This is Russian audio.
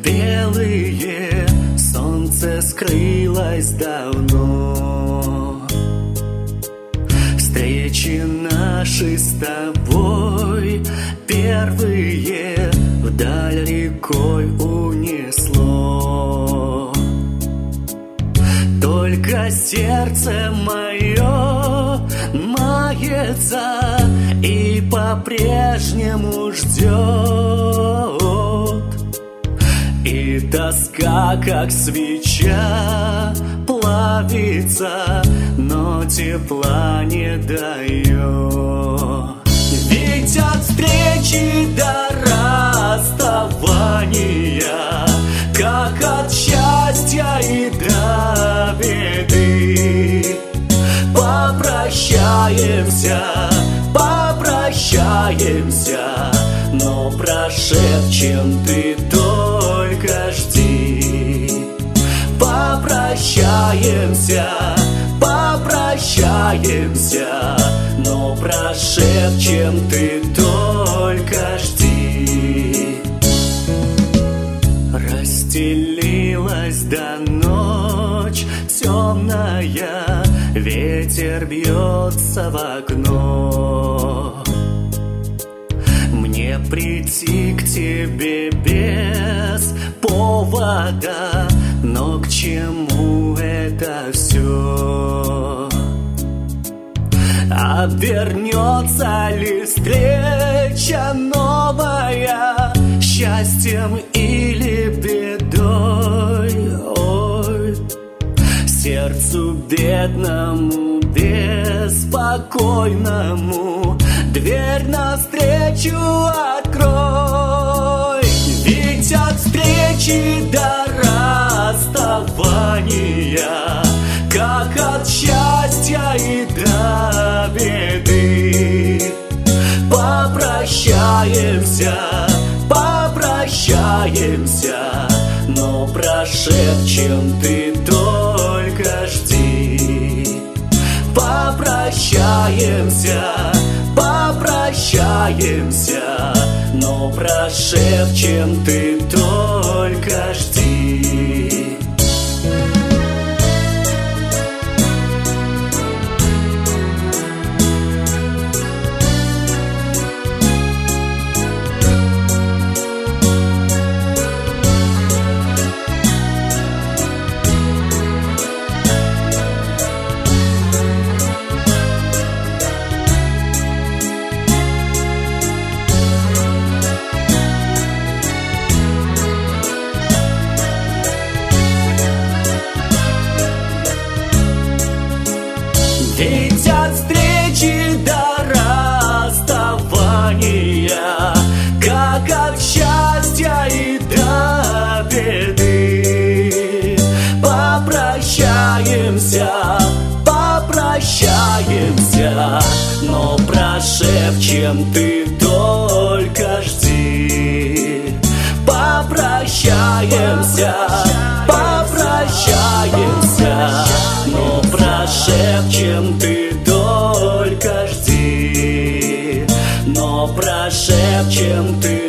белые, солнце скрылось давно. Встречи наши с тобой первые вдаль рекой унесло. Только сердце мое мается и по-прежнему ждет. И тоска, как свеча, плавится, но тепла не дает. Ведь от встречи до расставания, как от счастья и до беды, попрощаемся, попрощаемся, но прошепчем, ты только жди. Попрощаемся, попрощаемся, но прошепчем, ты только жди. Расстелилась до ночь темная, ветер бьется в окно. Мне прийти к тебе без повода, но к чему это все? Обернется ли встреча новая счастьем или бедой? Ой, сердцу бедному, беспокойному дверь навстречу открой. Ведь от встречи до расставания, как от счастья и до беды, попрощаемся, попрощаемся, но прошепчем, ты только жди. Попрощаемся, попрощаемся, но прошепчем, ты только жди. Ведь от встречи до расставания, как от счастья и до беды, попрощаемся, попрощаемся, но прошепчем, ты только жди. Попрощаемся, попрощаемся, но прошепчем, ты только жди. Но прошепчем, ты